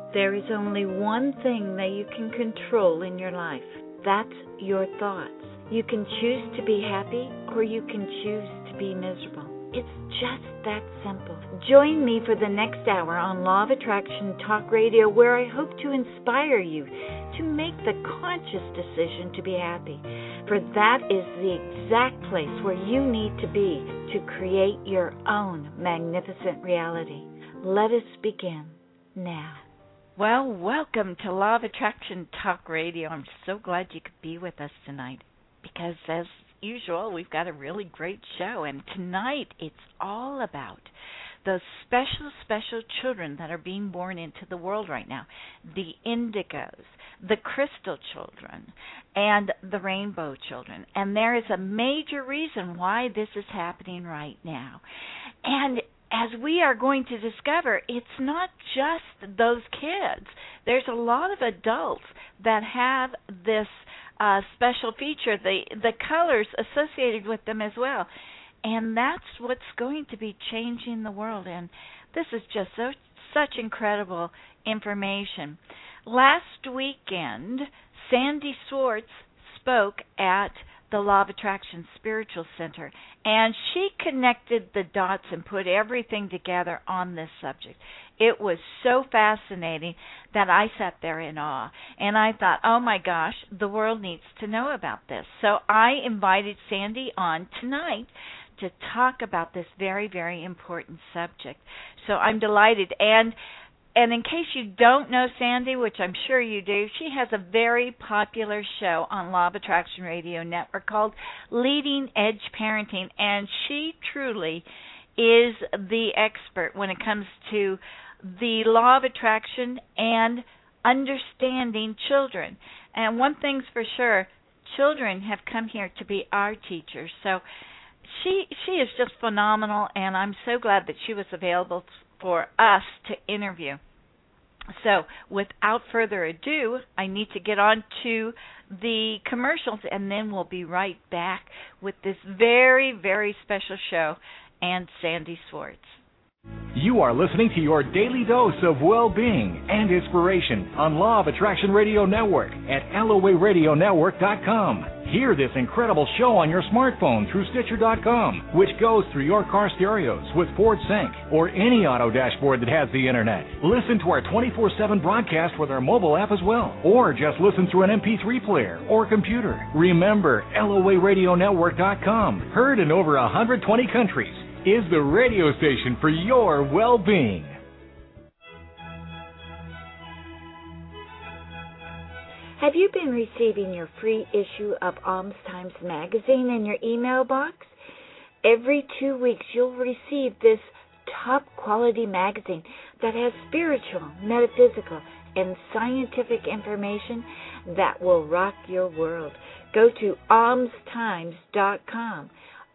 There is only one thing that you can control in your life. That's your thoughts. You can choose to be happy or you can choose to be miserable. It's just that simple. Join me for the next hour on Law of Attraction Talk Radio, where I hope to inspire you to make the conscious decision to be happy. For that is the exact place where you need to be to create your own magnificent reality. Let us begin now. Well, welcome to Law of Attraction Talk Radio. I'm so glad you could be with us tonight because, as usual, we've got a really great show. And tonight it's all about those special children that are being born into the world right now. The indigos, the crystal children, and the rainbow children. And there is a major reason why this is happening right now. And as we are going to discover, it's not just those kids. There's a lot of adults that have this special feature, the colors associated with them as well. And that's what's going to be changing the world. And this is just such incredible information. Last weekend, Sandy Swartz spoke at the Law of Attraction Spiritual Center, and she connected the dots and put everything together on this subject. It was so fascinating that I sat there in awe, and I thought, oh my gosh, the world needs to know about this. So I invited Sandy on tonight to talk about this very, very important subject. So I'm delighted. And in case you don't know Sandy, which I'm sure you do, she has a very popular show on Law of Attraction Radio Network called Leading Edge Parenting, and she truly is the expert when it comes to the Law of Attraction and understanding children. And one thing's for sure, children have come here to be our teachers. So she is just phenomenal, and I'm so glad that she was available for us to interview. So without further ado, I need to get on to the commercials, and then we'll be right back with this very, very special show and Sandy Swartz. You are listening to your daily dose of well-being and inspiration on Law of Attraction Radio Network at LOARadionetwork.com. Hear this incredible show on your smartphone through Stitcher.com, which goes through your car stereos with Ford Sync or any auto dashboard that has the internet. Listen to our 24/7 broadcast with our mobile app as well, or just listen through an MP3 player or computer. Remember, LOARadionetwork.com, heard in over 120 countries, is the radio station for your well-being. Have you been receiving your free issue of Alms Times magazine in your email box? Every 2 weeks you'll receive this top-quality magazine that has spiritual, metaphysical, and scientific information that will rock your world. Go to almstimes.com.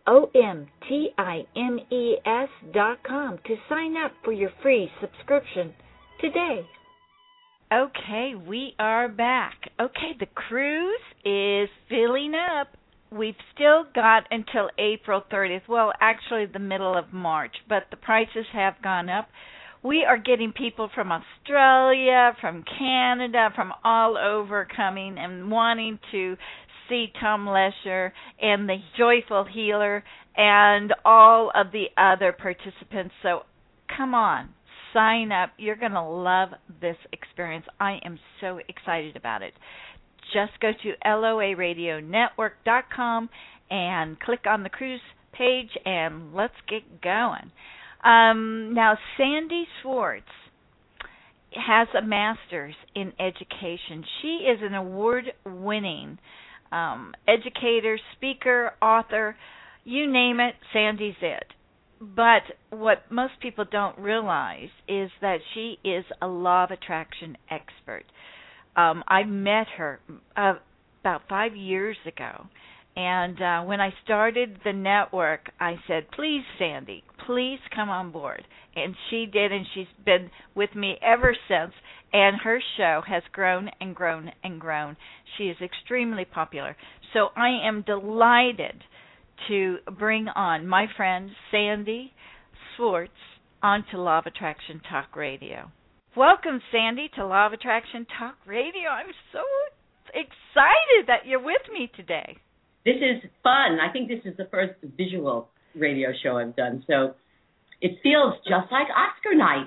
OMTIMES.com to sign up for your free subscription today. Okay, we are back. Okay, the cruise is filling up. We've still got until April 30th. Well, actually the middle of March, but the prices have gone up. We are getting people from Australia, from Canada, from all over coming and wanting to see Tom Lesher and the Joyful Healer and all of the other participants. So come on, sign up. You're going to love this experience. I am so excited about it. Just go to LOARadionetwork.com and click on the cruise page and let's get going. Now, Sandy Swartz has a master's in education. She is an award-winning educator, speaker, author, you name it, Sandy's it. But what most people don't realize is that she is a Law of Attraction expert. I met her about 5 years ago, and when I started the network, I said, please, Sandy, please come on board. And she did, and she's been with me ever since, and her show has grown and grown and grown. She is extremely popular. So I am delighted to bring on my friend Sandy Swartz onto Law of Attraction Talk Radio. Welcome, Sandy, to Law of Attraction Talk Radio. I'm so excited that you're with me today. This is fun. I think this is the first visual radio show I've done, so it feels just like Oscar night,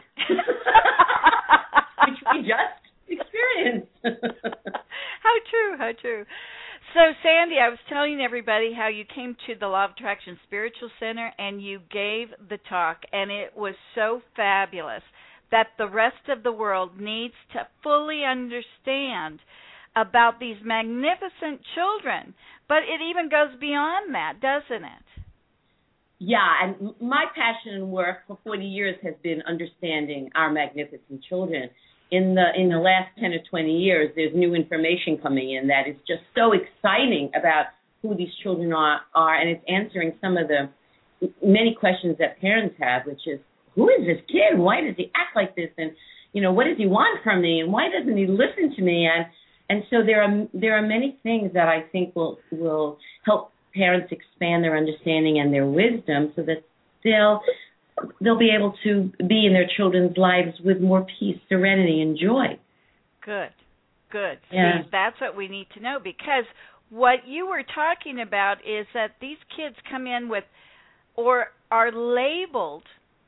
which we just experienced. How true. So, Sandy, I was telling everybody how you came to the Law of Attraction Spiritual Center and you gave the talk, and it was so fabulous that the rest of the world needs to fully understand about these magnificent children. But it even goes beyond that, doesn't it? Yeah, and my passion and work for 40 years has been understanding our magnificent children. In the last 10 or 20 years, there's new information coming in that is just so exciting about who these children are, and it's answering some of the many questions that parents have, which is, who is this kid? Why does he act like this? And, what does he want from me? And why doesn't he listen to me? And so there are many things that I think will help parents expand their understanding and their wisdom so that they'll be able to be in their children's lives with more peace, serenity, and joy. Good. Yeah. See, that's what we need to know, because what you were talking about is that these kids come in with or are labeled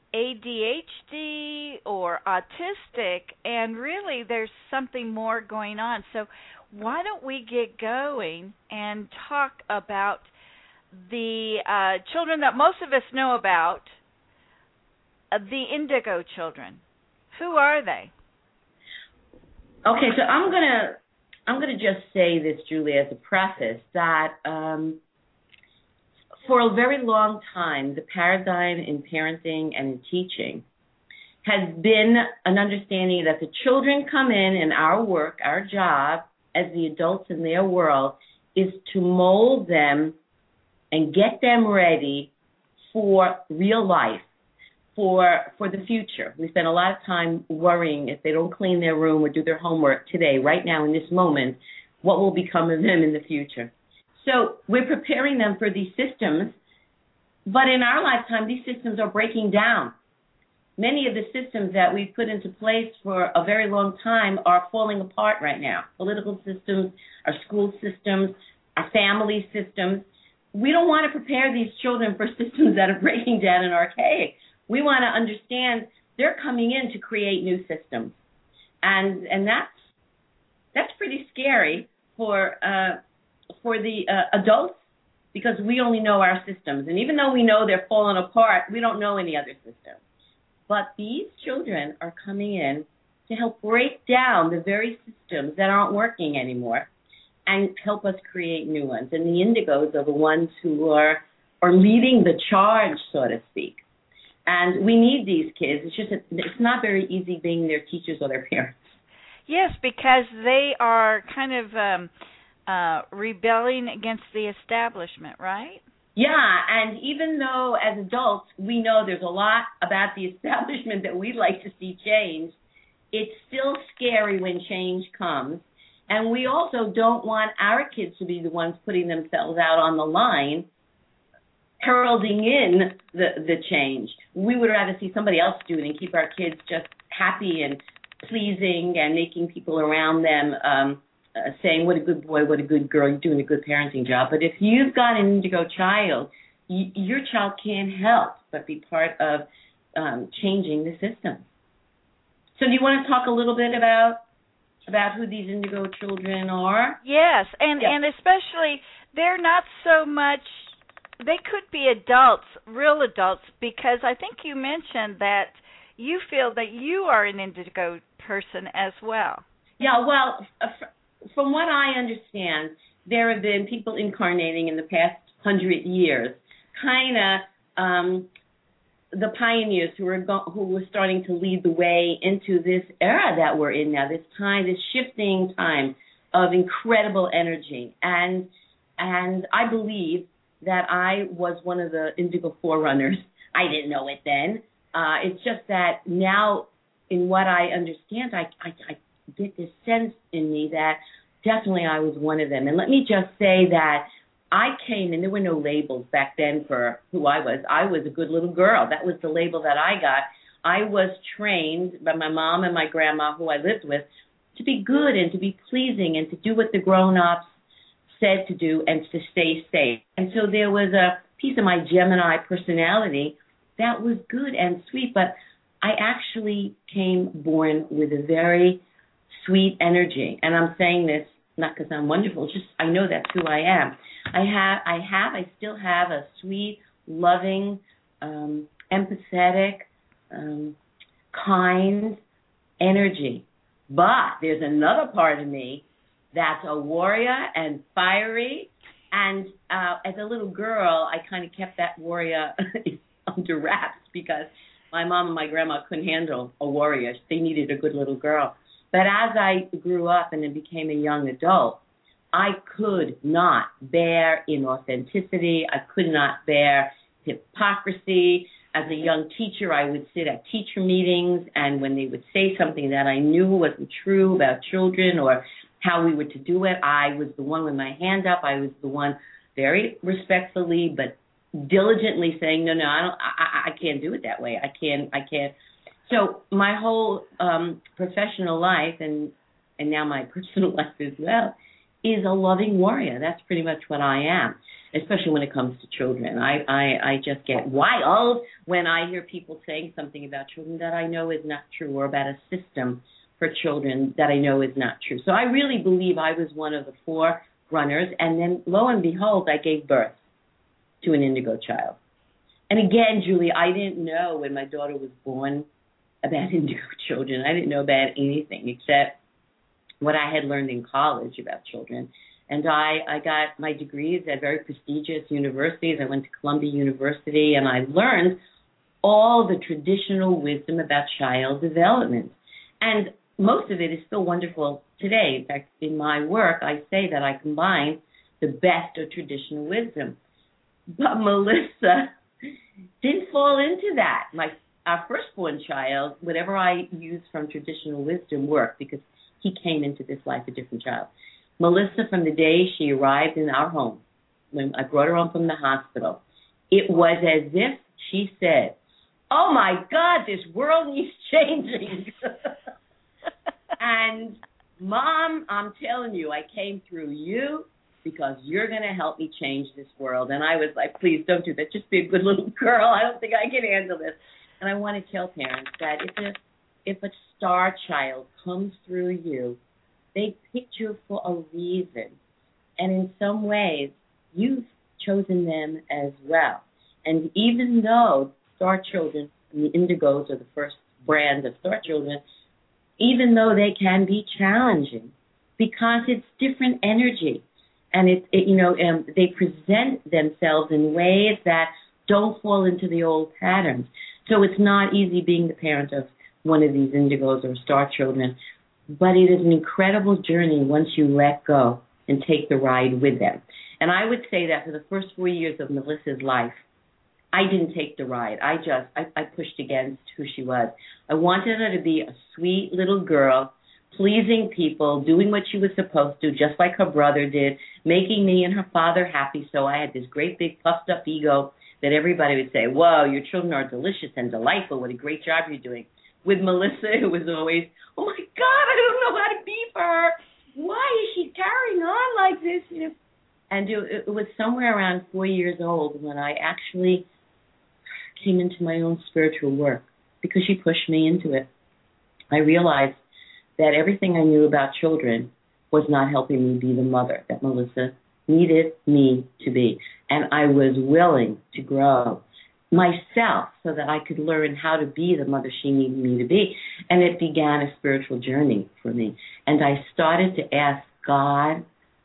ADHD or autistic, and really there's something more going on. So why don't we get going and talk about the children that most of us know about, the indigo children. Who are they? Okay, so I'm gonna just say this, Julie, as a preface, that for a very long time, the paradigm in parenting and in teaching has been an understanding that the children come in, and our work, our job as the adults in their world is to mold them and get them ready for real life, for the future. We spend a lot of time worrying if they don't clean their room or do their homework today, right now in this moment, what will become of them in the future. So we're preparing them for these systems, but in our lifetime, these systems are breaking down. Many of the systems that we've put into place for a very long time are falling apart right now. Political systems, our school systems, our family systems. We don't want to prepare these children for systems that are breaking down and archaic. We want to understand they're coming in to create new systems. And that's pretty scary for the adults, because we only know our systems. And even though we know they're falling apart, we don't know any other systems. But these children are coming in to help break down the very systems that aren't working anymore and help us create new ones. And the indigos are the ones who are leading the charge, so to speak. And we need these kids. It's just it's not very easy being their teachers or their parents. Yes, because they are kind of rebelling against the establishment, right? Yeah, and even though as adults we know there's a lot about the establishment that we'd like to see change, it's still scary when change comes. And we also don't want our kids to be the ones putting themselves out on the line, heralding in the change. We would rather see somebody else do it and keep our kids just happy and pleasing and making people around them saying, what a good boy, what a good girl, you're doing a good parenting job. But if you've got an indigo child, your child can't help but be part of changing the system. So do you want to talk a little bit about who these indigo children are? Yes, and especially they're not so much, they could be adults, real adults, because I think you mentioned that you feel that you are an indigo person as well. Yeah, well, from what I understand, there have been people incarnating in the past 100 years, kind of the pioneers who were starting to lead the way into this era that we're in now, this time, this shifting time of incredible energy. And I believe that I was one of the indigo forerunners. I didn't know it then. It's just that now, in what I understand, I get this sense in me that definitely I was one of them. And let me just say that I came, and there were no labels back then for who I was. I was a good little girl. That was the label that I got. I was trained by my mom and my grandma, who I lived with, to be good and to be pleasing and to do what the grown-ups said to do and to stay safe. And so there was a piece of my Gemini personality that was good and sweet, but I actually came born with a very sweet energy. And I'm saying this not because I'm wonderful, it's just I know that's who I am. I still have a sweet, loving, empathetic, kind energy. But there's another part of me that's a warrior and fiery. And as a little girl, I kind of kept that warrior under wraps because my mom and my grandma couldn't handle a warrior. They needed a good little girl. But as I grew up and then became a young adult, I could not bear inauthenticity. I could not bear hypocrisy. As a young teacher, I would sit at teacher meetings, and when they would say something that I knew wasn't true about children or how we were to do it, I was the one with my hand up. I was the one very respectfully but diligently saying, no, I can't do it that way. I can't. So my whole professional life and now my personal life as well is a loving warrior. That's pretty much what I am, especially when it comes to children. I just get wild when I hear people saying something about children that I know is not true, or about a system for children that I know is not true. So I really believe I was one of the forerunners, and then lo and behold, I gave birth to an indigo child. And again, Julie, I didn't know when my daughter was born about indigo children. I didn't know about anything except what I had learned in college about children. And I got my degrees at very prestigious universities. I went to Columbia University, and I learned all the traditional wisdom about child development. And most of it is still wonderful today. In fact, in my work, I say that I combine the best of traditional wisdom. But Melissa didn't fall into that. Our firstborn child, whatever I used from traditional wisdom worked, because he came into this life a different child. Melissa, from the day she arrived in our home, when I brought her home from the hospital, it was as if she said, oh, my God, this world needs changing. And, Mom, I'm telling you, I came through you because you're going to help me change this world. And I was like, please don't do that. Just be a good little girl. I don't think I can handle this. And I want to tell parents that if a star child comes through you, they picked you for a reason. And in some ways, you've chosen them as well. And even though star children, and the indigos are the first brand of star children, even though they can be challenging, because it's different energy, and they present themselves in ways that don't fall into the old patterns. So it's not easy being the parent of one of these indigos or star children, but it is an incredible journey once you let go and take the ride with them. And I would say that for the first 4 years of Melissa's life, I didn't take the ride. I pushed against who she was. I wanted her to be a sweet little girl, pleasing people, doing what she was supposed to, just like her brother did, making me and her father happy. So I had this great big puffed up ego that everybody would say, whoa, your children are delicious and delightful. What a great job you're doing. With Melissa, it was always, oh, my God, I don't know how to be for her. Why is she carrying on like this? And it was somewhere around 4 years old when I actually came into my own spiritual work, because she pushed me into it. I realized that everything I knew about children was not helping me be the mother that Melissa needed me to be. And I was willing to grow myself so that I could learn how to be the mother she needed me to be. And it began a spiritual journey for me. And I started to ask God,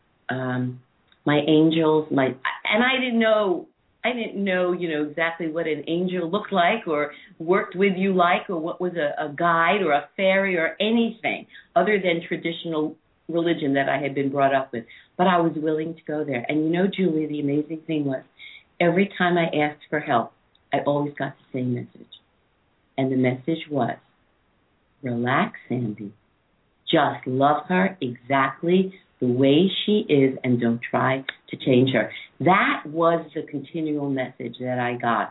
my angels, and I didn't know, exactly what an angel looked like or worked with you like, or what was a guide or a fairy or anything other than traditional religion that I had been brought up with. But I was willing to go there. And Julie, the amazing thing was, every time I asked for help, I always got the same message. And the message was, relax, Sandy. Just love her exactly the way she is and don't try to change her. That was the continual message that I got.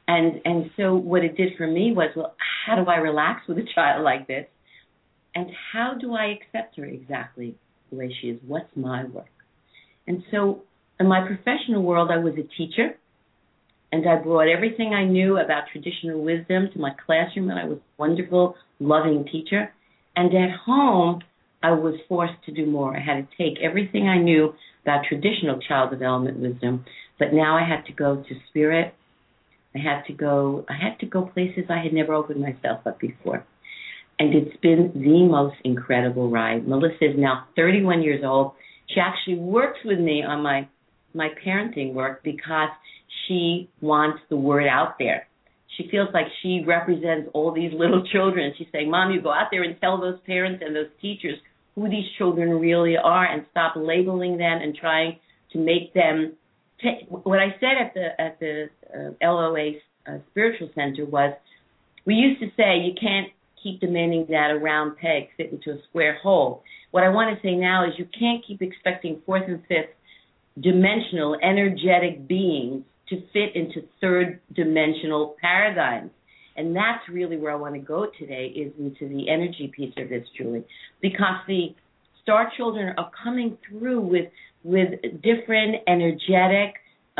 And so what it did for me was, well, how do I relax with a child like this? And how do I accept her exactly the way she is? What's my work? And so in my professional world, I was a teacher, and I brought everything I knew about traditional wisdom to my classroom, and I was a wonderful, loving teacher. And at home, I was forced to do more. I had to take everything I knew about traditional child development wisdom, but now I had to go to spirit. I had to go places I had never opened myself up before. And it's been the most incredible ride. Melissa is now 31 years old. She actually works with me on my parenting work because she wants the word out there. She feels like she represents all these little children. She's saying, Mom, you go out there and tell those parents and those teachers who these children really are and stop labeling them and trying to make them what I said at the LOA Spiritual Center was, we used to say you can't keep demanding that a round peg fit into a square hole. What I want to say now is you can't keep expecting fourth and fifth dimensional energetic beings to fit into third dimensional paradigms. And that's really where I want to go today, is into the energy piece of this, Julie, because the star children are coming through with different energetic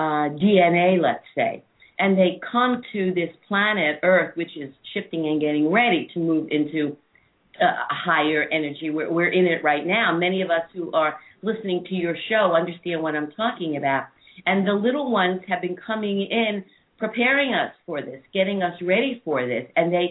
DNA, let's say. And they come to this planet, Earth, which is shifting and getting ready to move into a higher energy. We're in it right now. Many of us who are listening to your show understand what I'm talking about. And the little ones have been coming in, preparing us for this, getting us ready for this. And you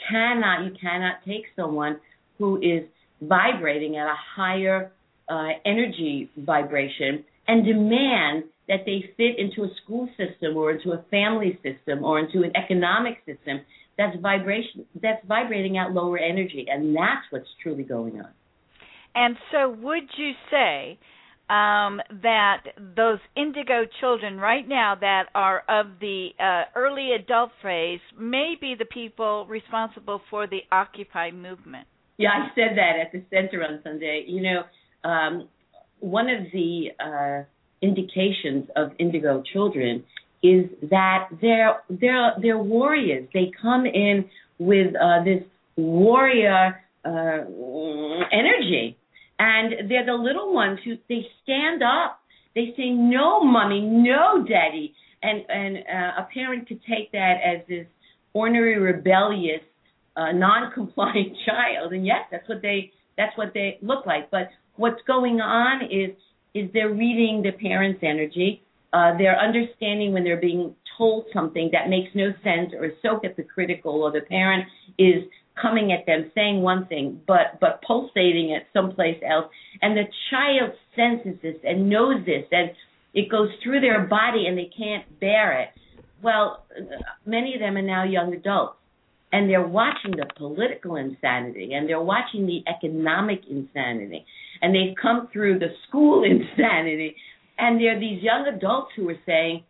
cannot take someone who is vibrating at a higher energy vibration and demand that they fit into a school system or into a family system or into an economic system that's vibrating at lower energy. And that's what's truly going on. And so would you say that those indigo children right now that are of the early adult phase may be the people responsible for the Occupy movement? Yeah, I said that at the center on Sunday. You know, one of the indications of indigo children is that they're warriors. They come in with this warrior energy. And they're the little ones who, they stand up. They say, no, Mommy, no, Daddy. And a parent could take that as this ornery, rebellious, non-compliant child. And yes, that's what they look like. But what's going on is they're reading the parent's energy. They're understanding when they're being told something that makes no sense or is so hypocritical, or the parent is coming at them, saying one thing, but pulsating at someplace else. And the child senses this and knows this, and it goes through their body and they can't bear it. Well, many of them are now young adults, and they're watching the political insanity, and they're watching the economic insanity, and they've come through the school insanity, and they're these young adults who are saying,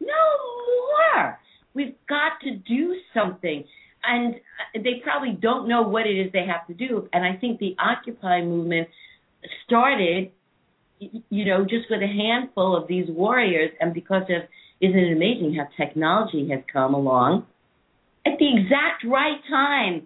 no more. We've got to do something. And they probably don't know what it is they have to do. And I think the Occupy movement started, you know, just with a handful of these warriors. And because of, isn't it amazing how technology has come along at the exact right time?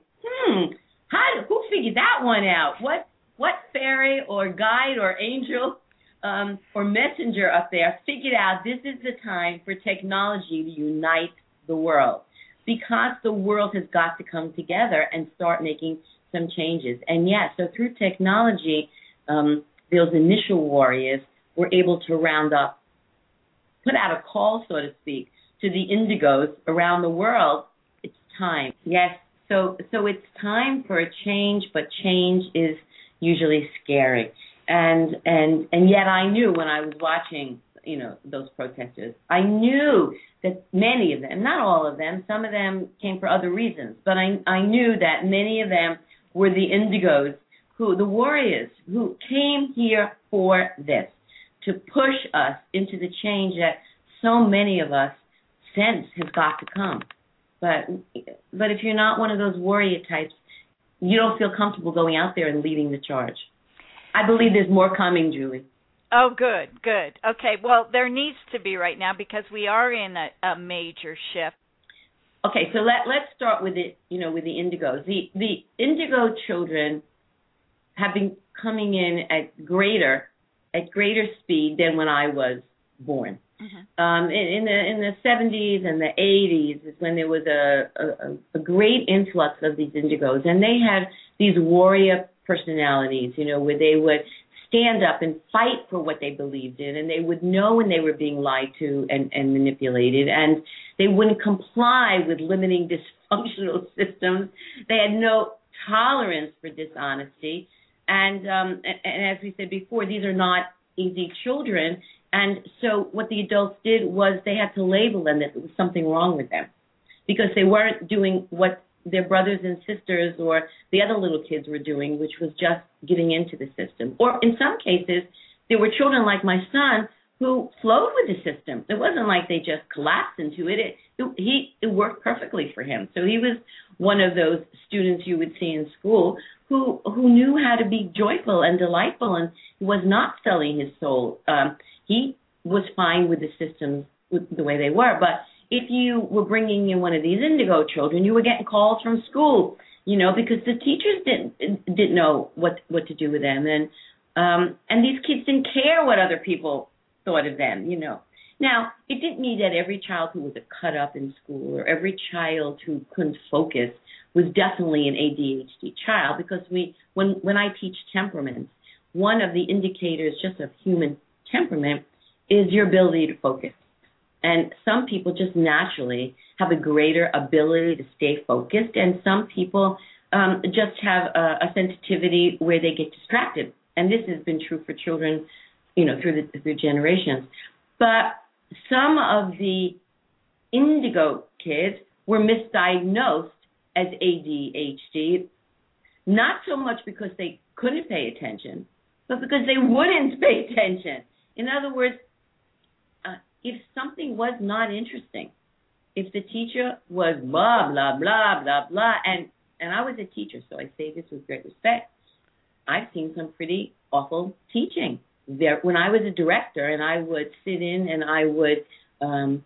Who figured that one out? What fairy or guide or angel or messenger up there figured out this is the time for technology to unite the world? Because the world has got to come together and start making some changes. And yes, so through technology, those initial warriors were able to round up, put out a call, so to speak, to the indigos around the world. It's time. Yes, so it's time for a change, but change is usually scary. And yet I knew when I was watching, you know, those protesters, I knew that many of them, not all of them, some of them came for other reasons, but I knew that many of them were the indigos, the warriors who came here for this, to push us into the change that so many of us sense has got to come. But if you're not one of those warrior types, you don't feel comfortable going out there and leading the charge. I believe there's more coming, Julie. Oh, good. Okay, well, there needs to be right now because we are in a major shift. Okay, so let's start with it. With the indigos. The indigo children have been coming in at greater speed than when I was born. Mm-hmm. In the 70s and the 80s is when there was a great influx of these indigos, and they had these warrior personalities, where they would stand up and fight for what they believed in, and they would know when they were being lied to and manipulated, and they wouldn't comply with limiting dysfunctional systems. They had no tolerance for dishonesty, and as we said before, these are not easy children, and so what the adults did was they had to label them that there was something wrong with them because they weren't doing what their brothers and sisters or the other little kids were doing, which was just getting into the system. Or in some cases, there were children like my son who flowed with the system. It wasn't like they just collapsed into it. It worked perfectly for him. So he was one of those students you would see in school who knew how to be joyful and delightful and was not selling his soul. He was fine with the systems the way they were. But if you were bringing in one of these indigo children, you were getting calls from school, because the teachers didn't know what to do with them, and these kids didn't care what other people thought of them, Now, it didn't mean that every child who was a cut up in school or every child who couldn't focus was definitely an ADHD child, because when I teach temperaments, one of the indicators just of human temperament is your ability to focus. And some people just naturally have a greater ability to stay focused, and some people just have a sensitivity where they get distracted. And this has been true for children, through generations. But some of the indigo kids were misdiagnosed as ADHD, not so much because they couldn't pay attention, but because they wouldn't pay attention. In other words, if something was not interesting, if the teacher was blah, blah, blah, blah, blah, and I was a teacher, so I say this with great respect, I've seen some pretty awful teaching. When I was a director and I would sit in and I would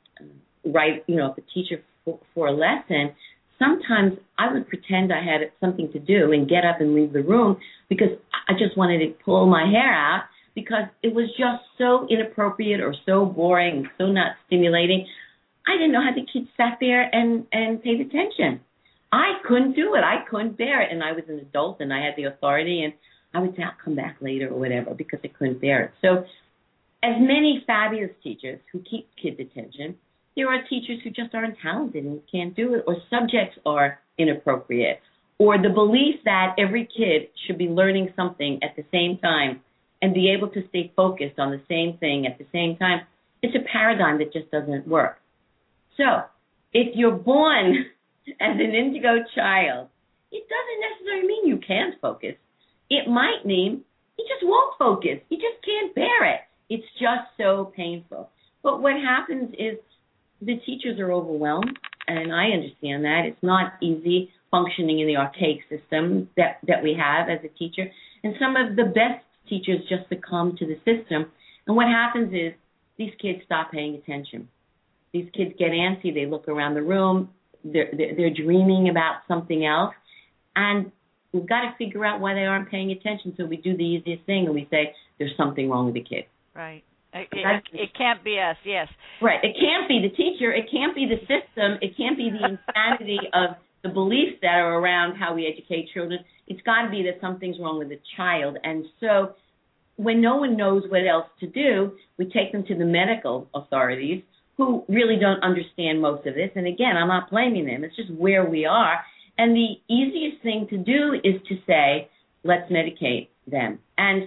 write, a teacher for a lesson, sometimes I would pretend I had something to do and get up and leave the room because I just wanted to pull my hair out, because it was just so inappropriate or so boring, so not stimulating. I didn't know how the kids sat there and paid attention. I couldn't do it. I couldn't bear it. And I was an adult and I had the authority, and I would say, I'll come back later or whatever, because I couldn't bear it. So as many fabulous teachers who keep kids' attention, there are teachers who just aren't talented and can't do it, or subjects are inappropriate, or the belief that every kid should be learning something at the same time and be able to stay focused on the same thing at the same time. It's a paradigm that just doesn't work. So if you're born as an indigo child, it doesn't necessarily mean you can't focus. It might mean you just won't focus. You just can't bear it. It's just so painful. But what happens is the teachers are overwhelmed, and I understand that. It's not easy functioning in the archaic system that we have as a teacher. And some of the best teachers just succumb to the system. And what happens is these kids stop paying attention. These kids get antsy. They look around the room. They're dreaming about something else. And we've got to figure out why they aren't paying attention. So we do the easiest thing, and we say, there's something wrong with the kid. Right. It can't be us, yes. Right. It can't be the teacher. It can't be the system. It can't be the insanity of the beliefs that are around how we educate children. It's got to be that something's wrong with the child. And so when no one knows what else to do, we take them to the medical authorities, who really don't understand most of this. And again, I'm not blaming them. It's just where we are. And the easiest thing to do is to say, let's medicate them. And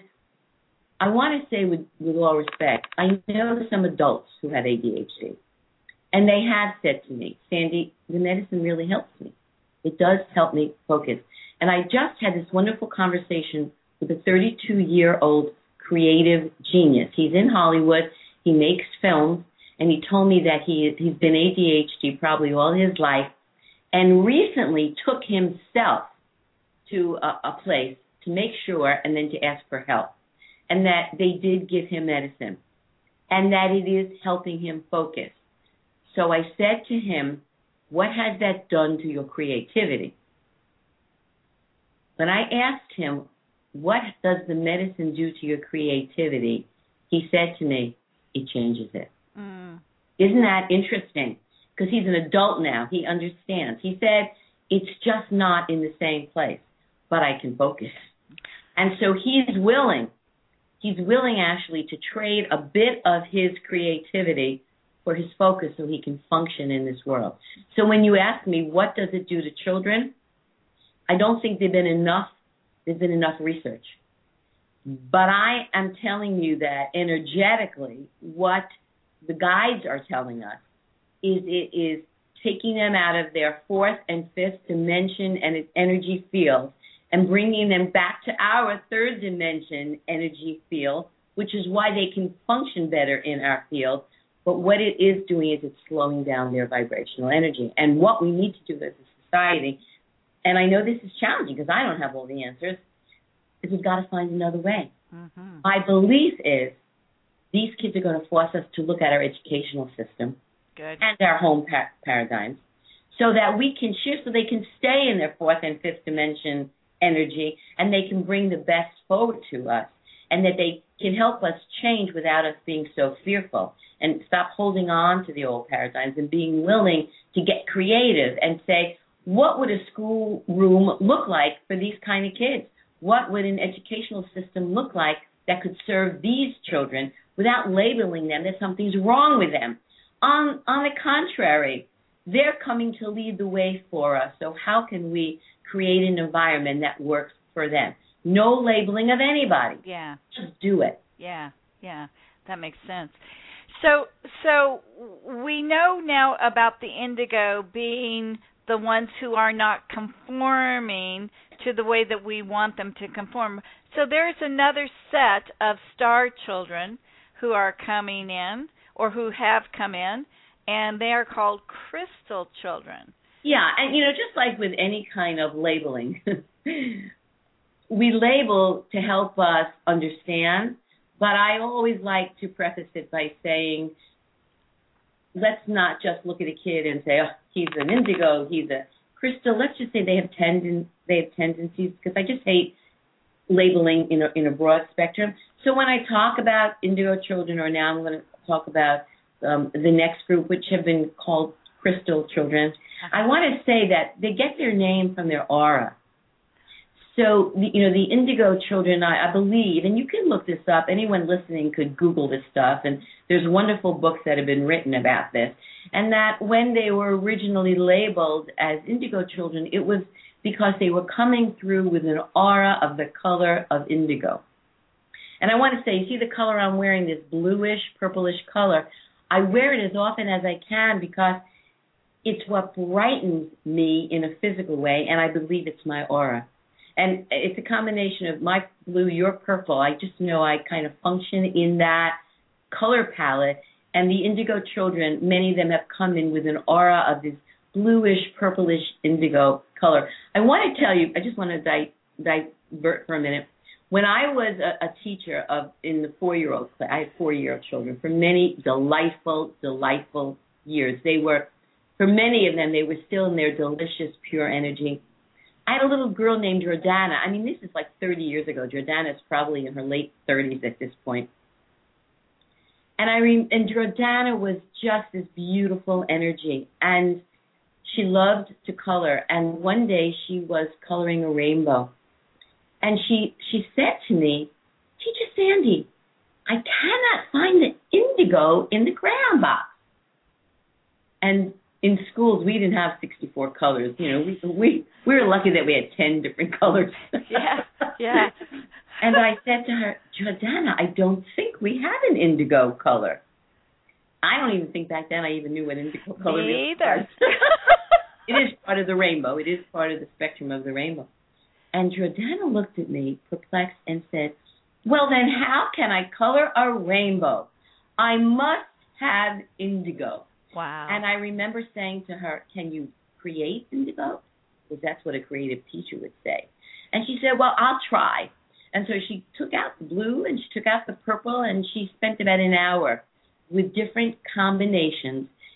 I want to say with all respect, I know some adults who have ADHD, and they have said to me, Sandy, the medicine really helps me. It does help me focus. And I just had this wonderful conversation with a 32-year-old creative genius. He's in Hollywood. He makes films, and he told me that he's been ADHD probably all his life, and recently took himself to a place to make sure and then to ask for help, and that they did give him medicine, and that it is helping him focus. So I said to him, what has that done to your creativity? When I asked him, what does the medicine do to your creativity? He said to me, it changes it. Mm. Isn't that interesting? Because he's an adult now. He understands. He said, it's just not in the same place, but I can focus. And so he's willing actually to trade a bit of his creativity for his focus so he can function in this world. So when you ask me, what does it do to children? I don't think there's been enough research. But I am telling you that energetically, what the guides are telling us is it is taking them out of their fourth and fifth dimension and its energy field and bringing them back to our third dimension energy field, which is why they can function better in our field. But what it is doing is it's slowing down their vibrational energy. And what we need to do as a society, and I know this is challenging because I don't have all the answers, is we've got to find another way. Mm-hmm. My belief is these kids are going to force us to look at our educational system and our home paradigms so that we can shift so they can stay in their fourth and fifth dimension energy and they can bring the best forward to us and that they can help us change without us being so fearful and stop holding on to the old paradigms and being willing to get creative and say, what would a schoolroom look like for these kind of kids? What would an educational system look like that could serve these children without labeling them that something's wrong with them? On the contrary, they're coming to lead the way for us. So how can we create an environment that works for them? No labeling of anybody. Yeah. Just do it. Yeah. That makes sense. So we know now about the indigo being the ones who are not conforming to the way that we want them to conform. So there's another set of star children who are coming in or who have come in, and they are called crystal children. Yeah, and just like with any kind of labeling, we label to help us understand, but I always like to preface it by saying, let's not just look at a kid and say, oh, he's an indigo, he's a crystal. Let's just say they have tendencies, because I just hate labeling in a broad spectrum. So when I talk about indigo children, or now I'm going to talk about the next group, which have been called crystal children, I want to say that they get their name from their aura. So, the indigo children, I believe, and you can look this up, anyone listening could Google this stuff, and there's wonderful books that have been written about this, and that when they were originally labeled as indigo children, it was because they were coming through with an aura of the color of indigo. And I want to say, you see the color I'm wearing, this bluish, purplish color, I wear it as often as I can because it's what brightens me in a physical way, and I believe it's my aura. And it's a combination of my blue, your purple. I just know I kind of function in that color palette. And the indigo children, many of them have come in with an aura of this bluish, purplish indigo color. I want to tell you, I just want to divert for a minute. When I was a teacher in the 4-year-old class, I had 4-year-old children for many delightful years. For many of them, they were still in their delicious, pure energy. I had a little girl named Jordana. I mean, this is like 30 years ago. Jordana's probably in her late 30s at this point. And Jordana was just this beautiful energy. And she loved to color. And one day she was coloring a rainbow. And she said to me, Teacher Sandy, I cannot find the indigo in the crayon box. And in schools, we didn't have 64 colors. We were lucky that we had 10 different colors. Yeah. And I said to her, Jordana, I don't think we have an indigo color. I don't even think back then I even knew what indigo color was. Me either. It is part of the rainbow. It is part of the spectrum of the rainbow. And Jordana looked at me, perplexed, and said, well, then how can I color a rainbow? I must have indigo. Wow. And I remember saying to her, can you create indigo? Because that's what a creative teacher would say. And she said, well, I'll try. And so she took out the blue and she took out the purple and she spent about an hour with different combinations.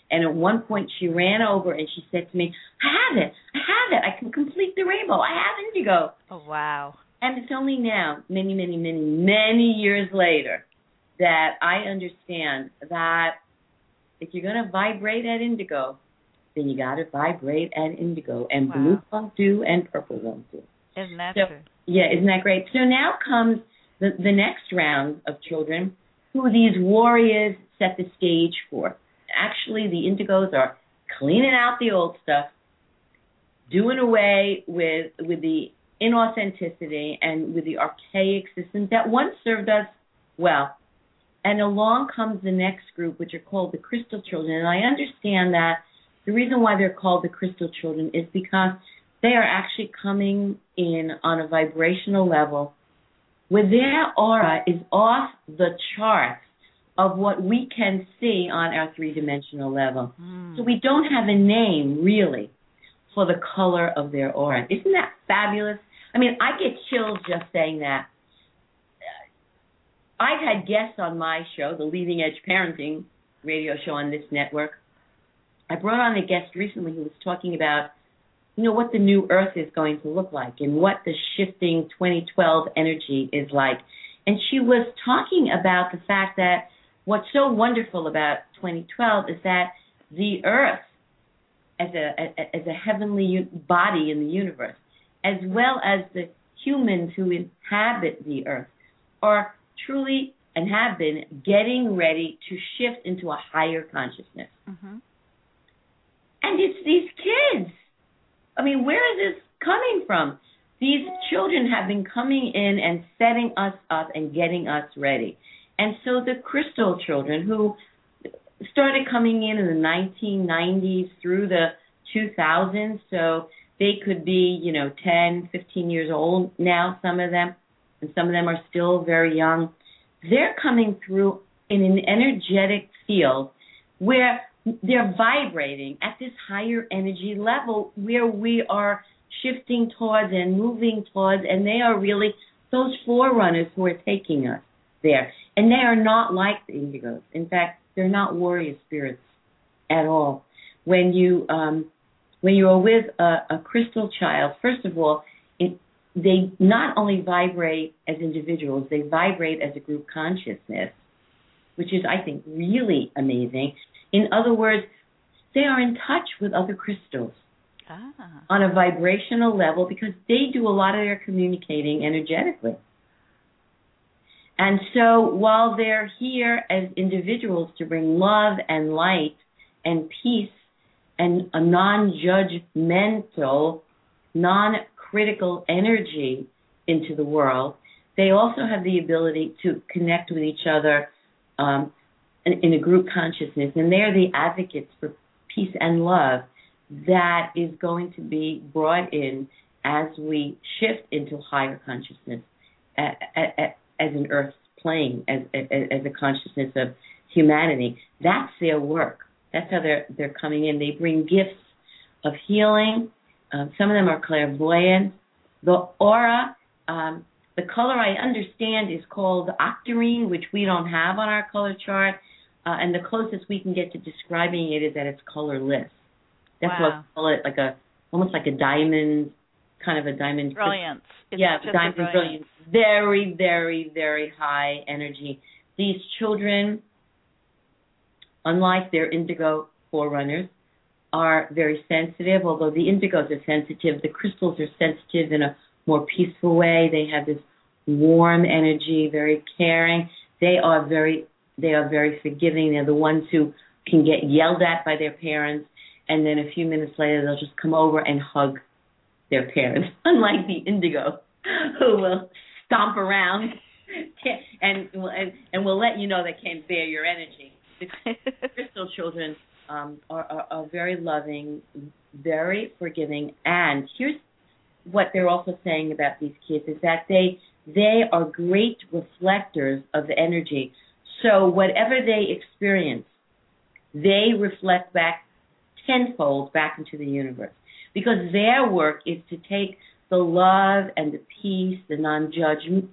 And at one point she ran over and she said to me, I have it. I can complete the rainbow. I have indigo. Oh, wow. And it's only now, many, many, many, many years later, that I understand that if you're going to vibrate at indigo, then you got to vibrate at indigo. And blue won't do and purple won't do. Isn't that true? Yeah, isn't that great? So now comes the next round of children who these warriors set the stage for. Actually, the indigos are cleaning out the old stuff, doing away with the inauthenticity and with the archaic systems that once served us well. And along comes the next group, which are called the crystal children. And I understand that the reason why they're called the crystal children is because they are actually coming in on a vibrational level where their aura is off the charts of what we can see on our three-dimensional level. So we don't have a name, really, for the color of their aura. Isn't that fabulous? I mean, I get chills just saying that. I've had guests on my show, the Leading Edge Parenting radio show on this network. I brought on a guest recently who was talking about, what the new Earth is going to look like and what the shifting 2012 energy is like. And she was talking about the fact that what's so wonderful about 2012 is that the Earth, as a heavenly body in the universe, as well as the humans who inhabit the Earth, are truly and have been getting ready to shift into a higher consciousness. Mm-hmm. And it's these kids. I mean, where is this coming from? These children have been coming in and setting us up and getting us ready. And so the crystal children who started coming in the 1990s through the 2000s, so they could be, 10, 15 years old now, some of them, and some of them are still very young. They're coming through in an energetic field where they're vibrating at this higher energy level where we are shifting towards and moving towards, and they are really those forerunners who are taking us there. And they are not like the indigos. In fact, they're not warrior spirits at all. When you are with a crystal child, first of all, they not only vibrate as individuals, they vibrate as a group consciousness, which is, I think, really amazing. In other words, they are in touch with other crystals on a vibrational level because they do a lot of their communicating energetically. And so while they're here as individuals to bring love and light and peace and a non-judgmental, non-critical energy into the world, they also have the ability to connect with each other in a group consciousness. And they're the advocates for peace and love that is going to be brought in as we shift into higher consciousness as an Earth plane, as a consciousness of humanity. That's their work. That's how they're coming in. They bring gifts of healing. Some of them are clairvoyant. The aura, the color I understand is called octarine, which we don't have on our color chart. And the closest we can get to describing it is that it's colorless. That's what we call it, almost like a diamond, kind of a diamond. Brilliance. Diamond brilliance. Very, very, very high energy. These children, unlike their indigo forerunners, are very sensitive. Although the indigos are sensitive, the crystals are sensitive in a more peaceful way. They have this warm energy, very caring. They are very forgiving. They're the ones who can get yelled at by their parents, and then a few minutes later they'll just come over and hug their parents, unlike the indigo, who will stomp around and will let you know they can't bear your energy. The crystal children are very loving, very forgiving, and here's what they're also saying about these kids is that they are great reflectors of the energy. So whatever they experience, they reflect back tenfold back into the universe, because their work is to take the love and the peace, the non-judgment,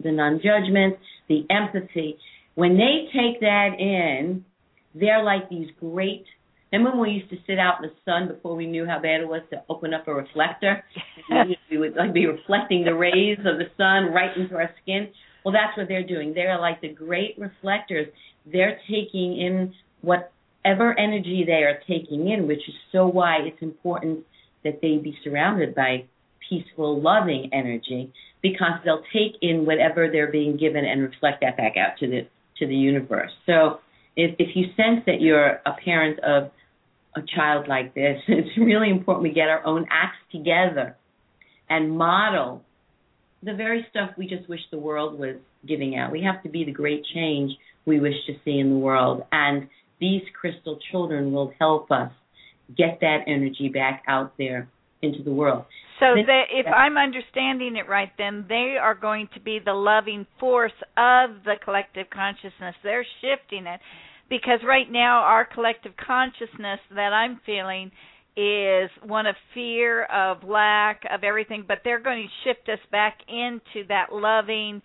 the empathy. When they take that in, they're like these great Remember when we used to sit out in the sun before we knew how bad it was to open up a reflector? We would be reflecting the rays of the sun right into our skin. Well, that's what they're doing. They're like the great reflectors. They're taking in whatever energy they are taking in, which is so why it's important that they be surrounded by peaceful, loving energy, because they'll take in whatever they're being given and reflect that back out to the universe. So if you sense that you're a parent of a child like this, it's really important we get our own acts together and model the very stuff we just wish the world was giving out. We have to be the great change we wish to see in the world, and these crystal children will help us get that energy back out there into the world. So if I'm understanding it right, then they are going to be the loving force of the collective consciousness. They're shifting it, because right now our collective consciousness that I'm feeling is one of fear, of lack, of everything, but they're going to shift us back into that loving,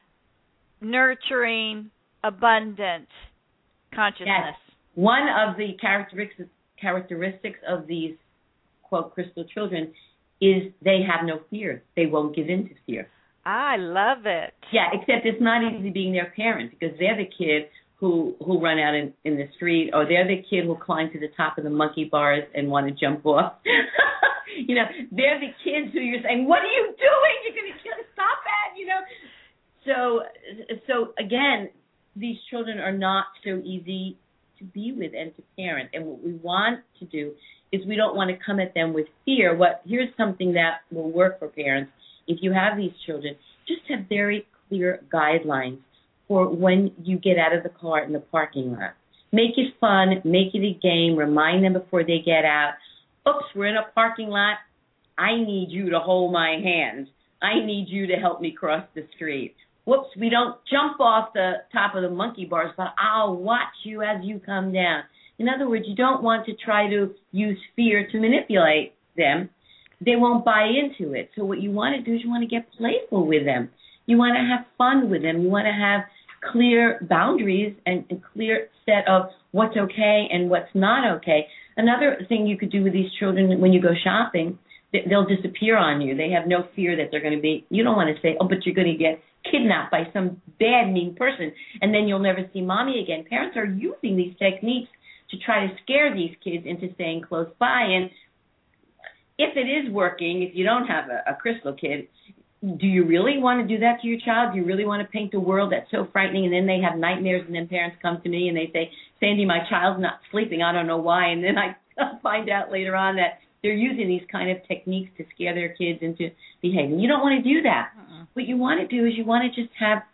nurturing, abundant consciousness. Yes. One of the characteristics of these, quote, crystal children is they have no fear. They won't give in to fear. I love it. Yeah, except it's not easy being their parent, because they're the kid who run out in the street, or they're the kid who climb to the top of the monkey bars and want to jump off. You know, they're the kids who you're saying, what are you doing? You're going to kill, stop that, you know. So again, these children are not so easy to be with and to parent. And what we want to do is we don't want to come at them with fear. Here's something that will work for parents. If you have these children, just have very clear guidelines for when you get out of the car in the parking lot. Make it fun, make it a game, remind them before they get out. Oops, we're in a parking lot. I need you to hold my hand. I need you to help me cross the street. Whoops, we don't jump off the top of the monkey bars, but I'll watch you as you come down. In other words, you don't want to try to use fear to manipulate them. They won't buy into it. So what you want to do is you want to get playful with them. You want to have fun with them. You want to have clear boundaries and a clear set of what's okay and what's not okay. Another thing you could do with these children when you go shopping, they'll disappear on you. They have no fear that they're going to be, you don't want to say, oh, but you're going to get kidnapped by some bad, mean person, and then you'll never see mommy again. Parents are using these techniques to try to scare these kids into staying close by. And if it is working, if you don't have a crystal kid, do you really want to do that to your child? Do you really want to paint a world that's so frightening, and then they have nightmares, and then parents come to me and they say, Sandy, my child's not sleeping, I don't know why, and then I find out later on that they're using these kind of techniques to scare their kids into behaving. You don't want to do that. What you want to do is you want to just have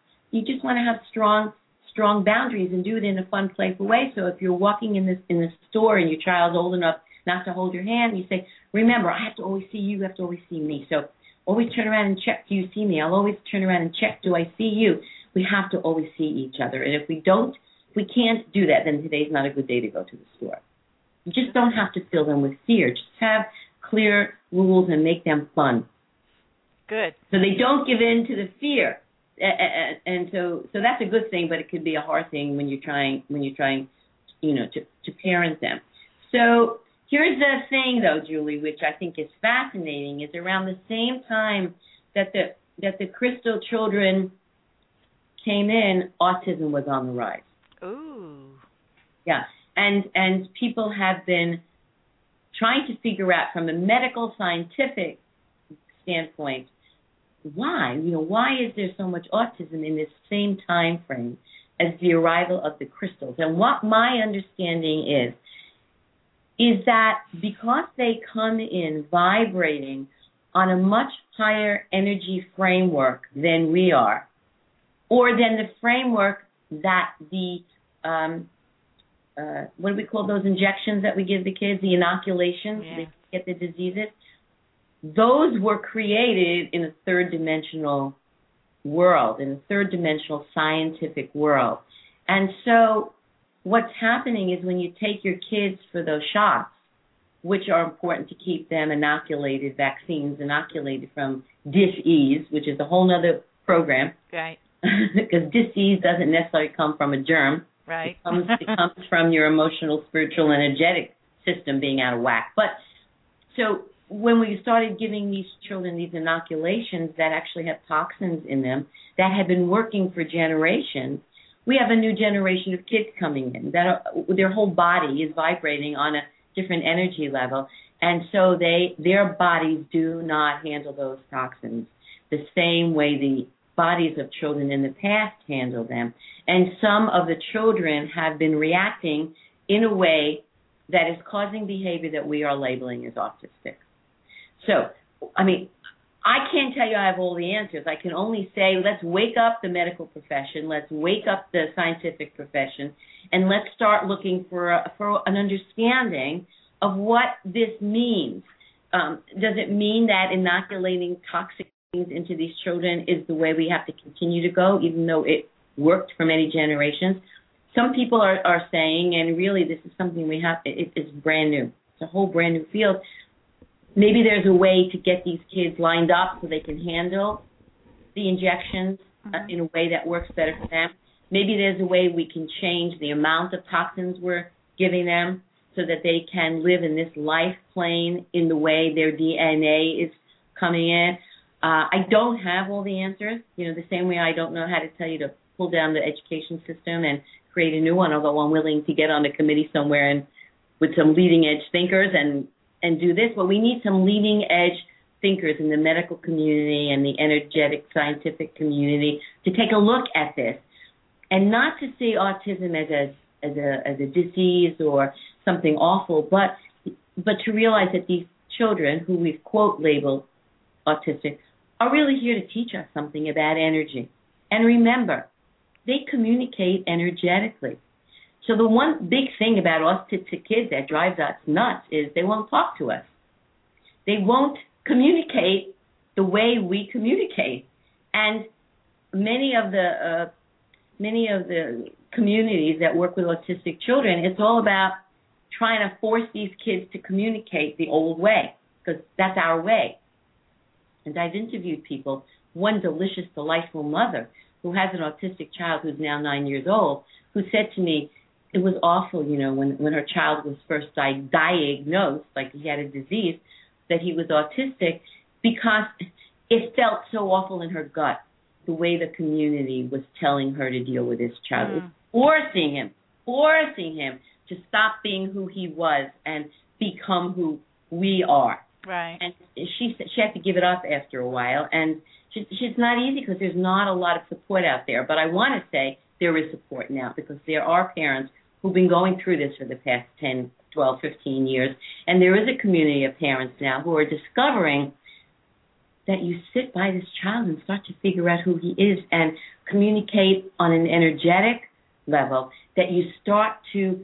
strong boundaries and do it in a fun, playful way. So if you're walking in the store and your child's old enough not to hold your hand, you say, remember, I have to always see you, you have to always see me. So always turn around and check, do you see me? I'll always turn around and check, do I see you? We have to always see each other. And if we can't do that, then today's not a good day to go to the store. You just don't have to fill them with fear. Just have clear rules and make them fun. Good. So they don't give in to the fear. And so that's a good thing, but it could be a hard thing when you're trying, to parent them. So here's the thing, though, Julie, which I think is fascinating, is around the same time that the crystal children came in, autism was on the rise. Ooh. Yeah, and people have been trying to figure out from a medical scientific standpoint why is there so much autism in this same time frame as the arrival of the crystals. And what my understanding is that because they come in vibrating on a much higher energy framework than we are, or than the framework that the, what do we call those injections that we give the kids, the inoculations, they get the diseases, those were created in a third-dimensional world, in a third-dimensional scientific world. And so what's happening is when you take your kids for those shots, which are important to keep them inoculated, vaccines inoculated from dis-ease, which is a whole other program. Right. Because dis-ease doesn't necessarily come from a germ. Right. It comes from your emotional, spiritual, energetic system being out of whack. But so when we started giving these children these inoculations that actually have toxins in them that have been working for generations, we have a new generation of kids coming in that their whole body is vibrating on a different energy level, and so their bodies do not handle those toxins the same way the bodies of children in the past handle them. And some of the children have been reacting in a way that is causing behavior that we are labeling as autistic. So, I mean, I can't tell you I have all the answers. I can only say let's wake up the medical profession, let's wake up the scientific profession, and let's start looking for an understanding of what this means. Does it mean that inoculating toxic things into these children is the way we have to continue to go, even though it worked for many generations? Some people are saying, and really this is something we have, it's brand new. It's a whole brand new field. Maybe there's a way to get these kids lined up so they can handle the injections in a way that works better for them. Maybe there's a way we can change the amount of toxins we're giving them so that they can live in this life plane in the way their DNA is coming in. I don't have all the answers, the same way I don't know how to tell you to pull down the education system and create a new one, although I'm willing to get on a committee somewhere and with some leading edge thinkers and do this. But we need some leading edge thinkers in the medical community and the energetic scientific community to take a look at this, and not to see autism as a disease or something awful, but to realize that these children who we've quote labeled autistic are really here to teach us something about energy. And remember, they communicate energetically. So the one big thing about autistic kids that drives us nuts is they won't talk to us. They won't communicate the way we communicate. And many of the communities that work with autistic children, it's all about trying to force these kids to communicate the old way, because that's our way. And I've interviewed people, one delicious, delightful mother who has an autistic child who's now 9 years old, who said to me, it was awful, when her child was first diagnosed, like he had a disease, that he was autistic, because it felt so awful in her gut, the way the community was telling her to deal with this child. It was forcing him to stop being who he was and become who we are. Right. And she had to give it up after a while, and it's not easy because there's not a lot of support out there. But I want to say there is support now, because there are parents who've been going through this for the past 10, 12, 15 years, and there is a community of parents now who are discovering that you sit by this child and start to figure out who he is and communicate on an energetic level, that you start to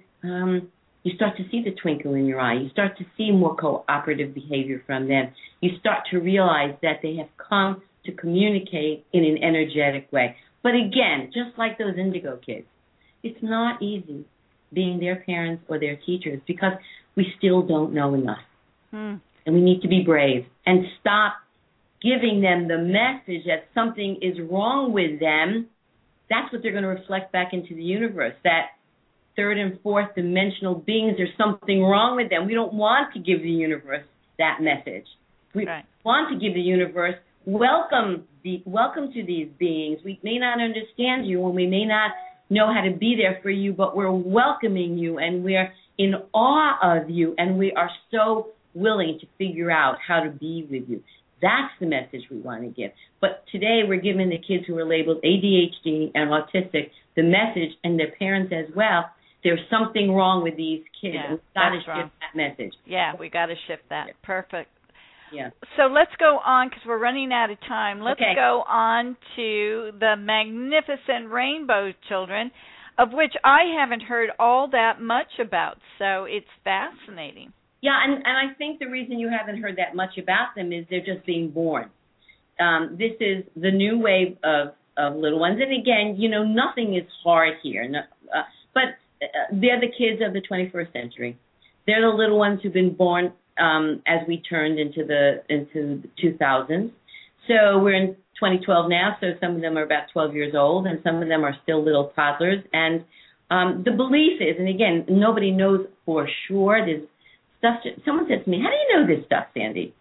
see the twinkle in your eye. You start to see more cooperative behavior from them. You start to realize that they have come to communicate in an energetic way. But again, just like those indigo kids, it's not easy being their parents or their teachers, because we still don't know enough. And we need to be brave and stop giving them the message that something is wrong with them. That's what they're going to reflect back into the universe, that third and fourth dimensional beings, there's something wrong with them. We don't want to give the universe that message. We want to give the universe, welcome to these beings. We may not understand you, and we may not know how to be there for you, but we're welcoming you, and we're in awe of you, and we are so willing to figure out how to be with you. That's the message we want to give. But today we're giving the kids who are labeled ADHD and autistic the message, and their parents as well, there's something wrong with these kids. Yeah, we've got to shift that message. Yeah, we got to shift that. Yeah. Perfect. Yeah. So let's go on, because we're running out of time. Let's go on to the magnificent rainbow children, of which I haven't heard all that much about. So it's fascinating. Yeah, and I think the reason you haven't heard that much about them is they're just being born. This is the new wave of little ones. And again, nothing is hard here. But they're the kids of the 21st century. They're the little ones who've been born as we turned into the 2000s. So we're in 2012 now, so some of them are about 12 years old, and some of them are still little toddlers. And the belief is, and again, nobody knows for sure, stuff. Someone said to me, "How do you know this stuff, Sandy?"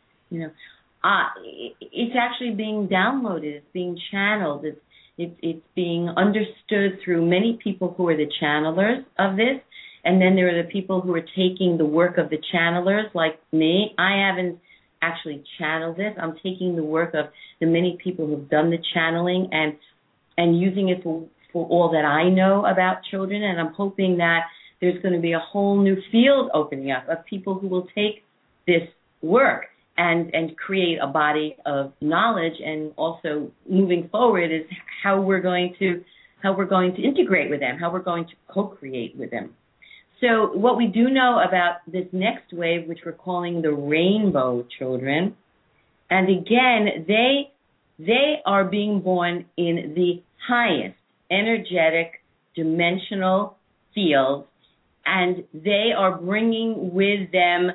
It's actually being downloaded. It's being channeled. It's being understood through many people who are the channelers of this. And then there are the people who are taking the work of the channelers, like me. I haven't actually channeled this. I'm taking the work of the many people who've done the channeling and using it for all that I know about children. And I'm hoping that there's going to be a whole new field opening up of people who will take this work and create a body of knowledge. And also moving forward is how we're going to integrate with them, how we're going to co-create with them. So what we do know about this next wave, which we're calling the rainbow children, and again, they are being born in the highest energetic dimensional field, and they are bringing with them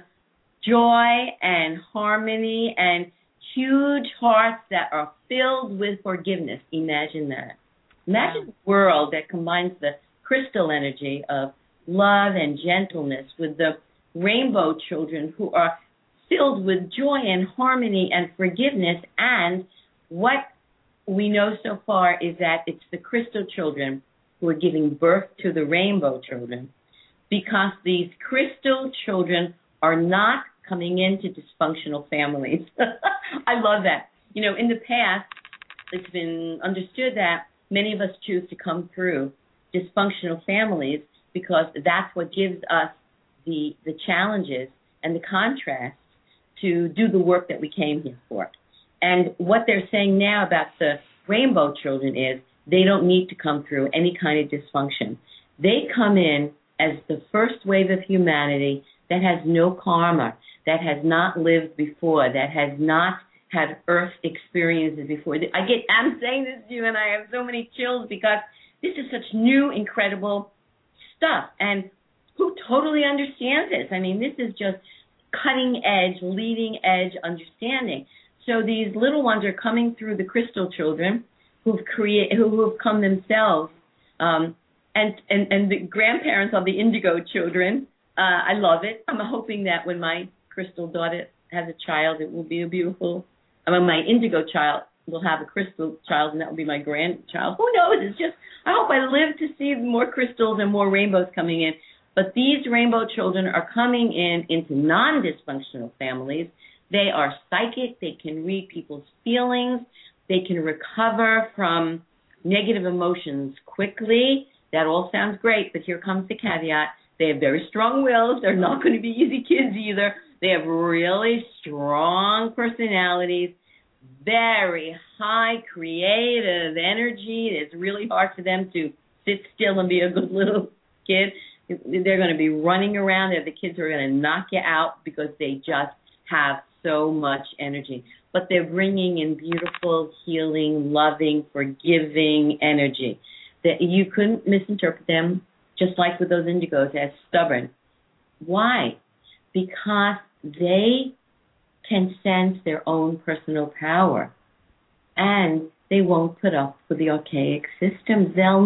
joy and harmony and huge hearts that are filled with forgiveness. Imagine that. Imagine a world that combines the crystal energy of love and gentleness with the rainbow children who are filled with joy and harmony and forgiveness. And what we know so far is that it's the crystal children who are giving birth to the rainbow children, because these crystal children are not coming into dysfunctional families. I love that. In the past, it's been understood that many of us choose to come through dysfunctional families because that's what gives us the challenges and the contrasts to do the work that we came here for. And what they're saying now about the rainbow children is they don't need to come through any kind of dysfunction. They come in as the first wave of humanity that has no karma, that has not lived before, that has not had earth experiences before. I'm saying this to you, and I have so many chills because this is such new, incredible stuff. And who totally understands this? I mean, this is just cutting edge, leading edge understanding. So these little ones are coming through the crystal children who have come themselves, and the grandparents of the indigo children. I love it. I'm hoping that when my crystal daughter has a child, it will be a beautiful. My indigo child will have a crystal child, and that will be my grandchild. Who knows? It's just, I hope I live to see more crystals and more rainbows coming in. But these rainbow children are coming into non-dysfunctional families. They are psychic. They can read people's feelings. They can recover from negative emotions quickly. That all sounds great, but here comes the caveat. They have very strong wills. They're not going to be easy kids either. They have really strong personalities, very high creative energy. It's really hard for them to sit still and be a good little kid. They're going to be running around. They're the kids who are going to knock you out because they just have so much energy. But they're bringing in beautiful, healing, loving, forgiving energy. That you couldn't misinterpret them, just like with those indigos, as stubborn. Why? Because they can sense their own personal power, and they won't put up with the archaic systems. They'll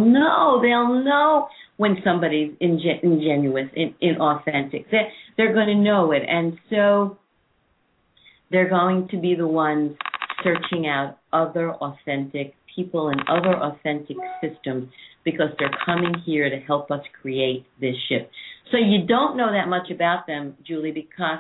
know when somebody's ingenuous, inauthentic. They're going to know it, and so they're going to be the ones searching out other authentic people and other authentic systems, because they're coming here to help us create this shift. So you don't know that much about them, Julie, because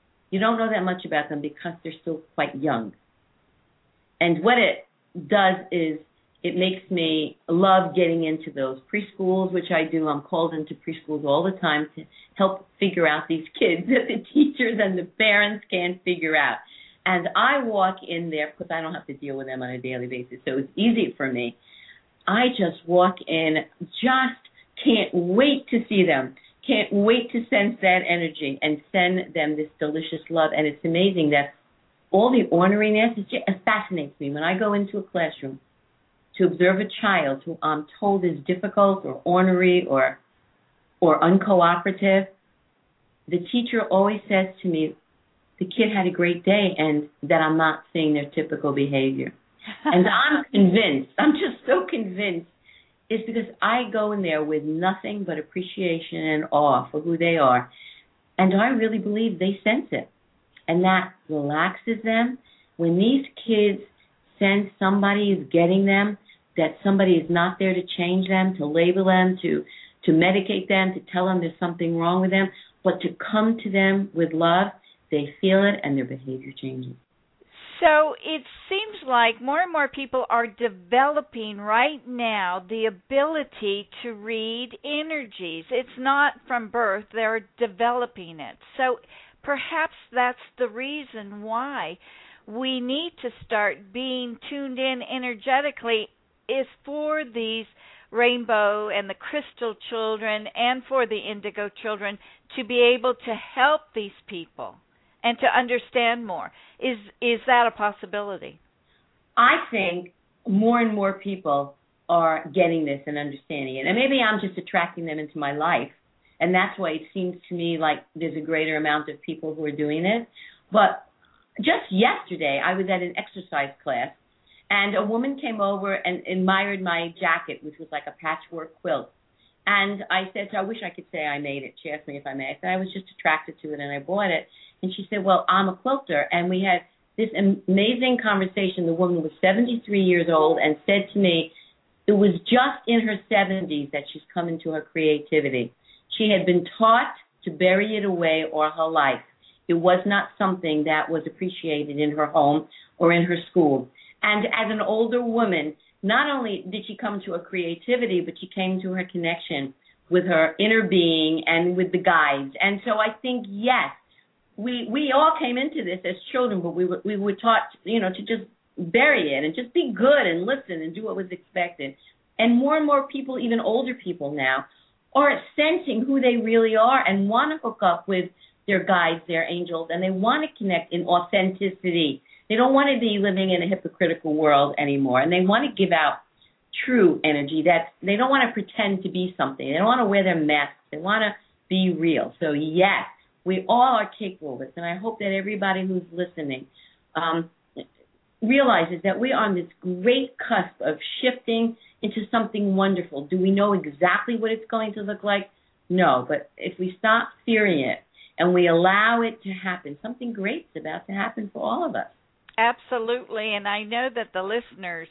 they're still quite young. And what it does is it makes me love getting into those preschools, which I do. I'm called into preschools all the time to help figure out these kids that the teachers and the parents can't figure out. And I walk in there because I don't have to deal with them on a daily basis, so it's easy for me. I just walk in, just can't wait to see them, can't wait to sense that energy and send them this delicious love. And it's amazing that all the orneriness, it fascinates me. When I go into a classroom to observe a child who I'm told is difficult or ornery or uncooperative, the teacher always says to me, the kid had a great day and that I'm not seeing their typical behavior. And I'm convinced, I'm just so convinced, it's because I go in there with nothing but appreciation and awe for who they are. And I really believe they sense it. And that relaxes them. When these kids sense somebody is getting them, that somebody is not there to change them, to label them, to medicate them, to tell them there's something wrong with them, but to come to them with love, they feel it and their behavior changes. So it seems like more and more people are developing right now the ability to read energies. It's not from birth, they're developing it. So perhaps that's the reason why we need to start being tuned in energetically, is for these rainbow and the crystal children and for the indigo children to be able to help these people and to understand more. Is that a possibility? I think more and more people are getting this and understanding it. And maybe I'm just attracting them into my life. And that's why it seems to me like there's a greater amount of people who are doing it. But just yesterday, I was at an exercise class, and a woman came over and admired my jacket, which was like a patchwork quilt. And I said, I wish I could say I made it. She asked me if I made it. I said, I was just attracted to it, and I bought it. And she said, well, I'm a quilter. And we had this amazing conversation. The woman was 73 years old and said to me, it was just in her 70s that she's come into her creativity. She had been taught to bury it away all her life. It was not something that was appreciated in her home or in her school. And as an older woman, not only did she come to her creativity, but she came to her connection with her inner being and with the guides. And so I think, yes, we all came into this as children, but we were taught, to just bury it and just be good and listen and do what was expected. And more people, even older people now, are sensing who they really are and want to hook up with their guides, their angels, and they want to connect in authenticity. They don't want to be living in a hypocritical world anymore, and they want to give out true energy. They don't want to pretend to be something. They don't want to wear their masks. They want to be real. So, yes, we all are capable of this, and I hope that everybody who's listening realizes that we're on this great cusp of shifting into something wonderful. Do we know exactly what it's going to look like? No, but if we stop fearing it and we allow it to happen, something great's about to happen for all of us. Absolutely, and I know that the listeners,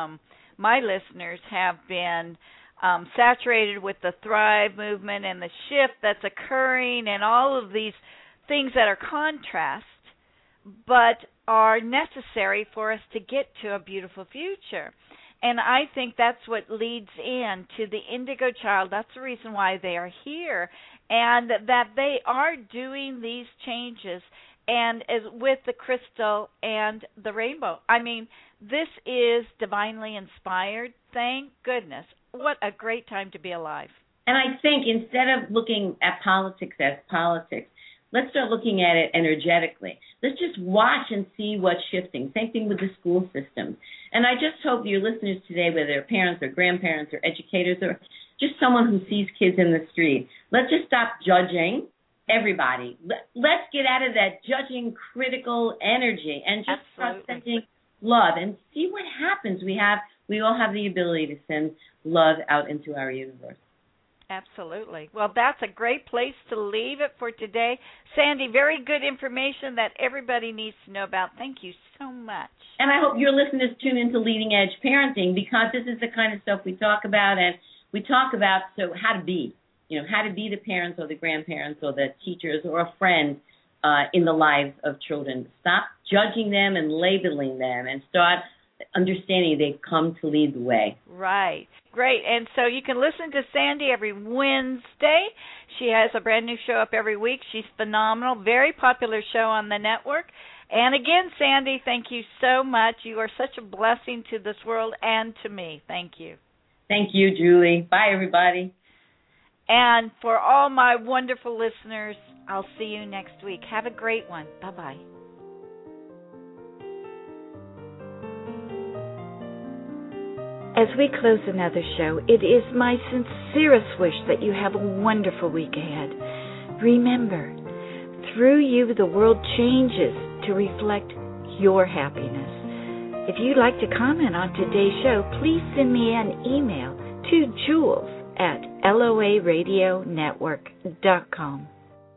my listeners, have been saturated with the Thrive movement and the shift that's occurring and all of these things that are contrast, but are necessary for us to get to a beautiful future. And I think that's what leads in to the indigo child. That's the reason why they are here, and that they are doing these changes, and as with the crystal and the rainbow. I mean, this is divinely inspired. Thank goodness. What a great time to be alive. And I think instead of looking at politics as politics, let's start looking at it energetically. Let's just watch and see what's shifting. Same thing with the school system. And I just hope your listeners today, whether they're parents or grandparents or educators or just someone who sees kids in the street, let's just stop judging everybody. Let's get out of that judging, critical energy and just start sending love and see what happens. We all have the ability to send love out into our universe. Absolutely. Well, that's a great place to leave it for today. Sandy, very good information that everybody needs to know about. Thank you so much. And I hope your listeners tune into Leading Edge Parenting, because this is the kind of stuff we talk about, and we talk about how to be, how to be the parents or the grandparents or the teachers or a friend in the lives of children. Stop judging them and labeling them and start understanding they've come to lead the way. Right. Great. And so you can listen to Sandy every Wednesday. She has a brand new show up every week. She's phenomenal. Very popular show on the network. And again, Sandy, thank you so much. You are such a blessing to this world and to me. Thank you. Thank you, Julie. Bye, everybody. And for all my wonderful listeners, I'll see you next week. Have a great one. Bye-bye. As we close another show, it is my sincerest wish that you have a wonderful week ahead. Remember, through you, the world changes to reflect your happiness. If you'd like to comment on today's show, please send me an email to Jules@LOARadionetwork.com.